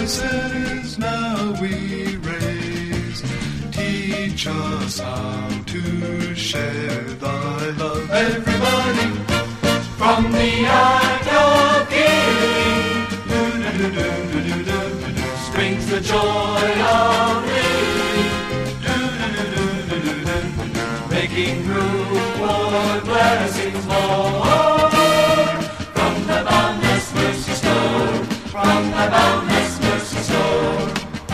voices now we raise. Teach us how to share thy love. Everybody, from the act of giving, springs the joy of living, making room for blessings more. From the boundless mercy store, from the boundless mercy store.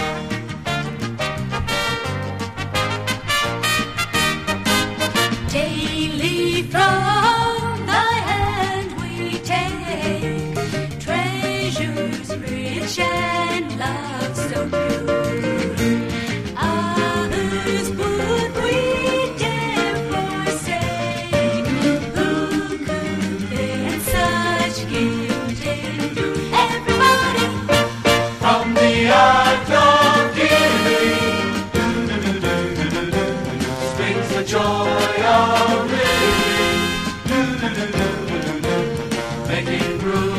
Daily from thy hand we take treasures rich and love so pure. Others would we dare forsake. Who could then such gift endure? Everybody, From the act of giving, springs the joy of living, making room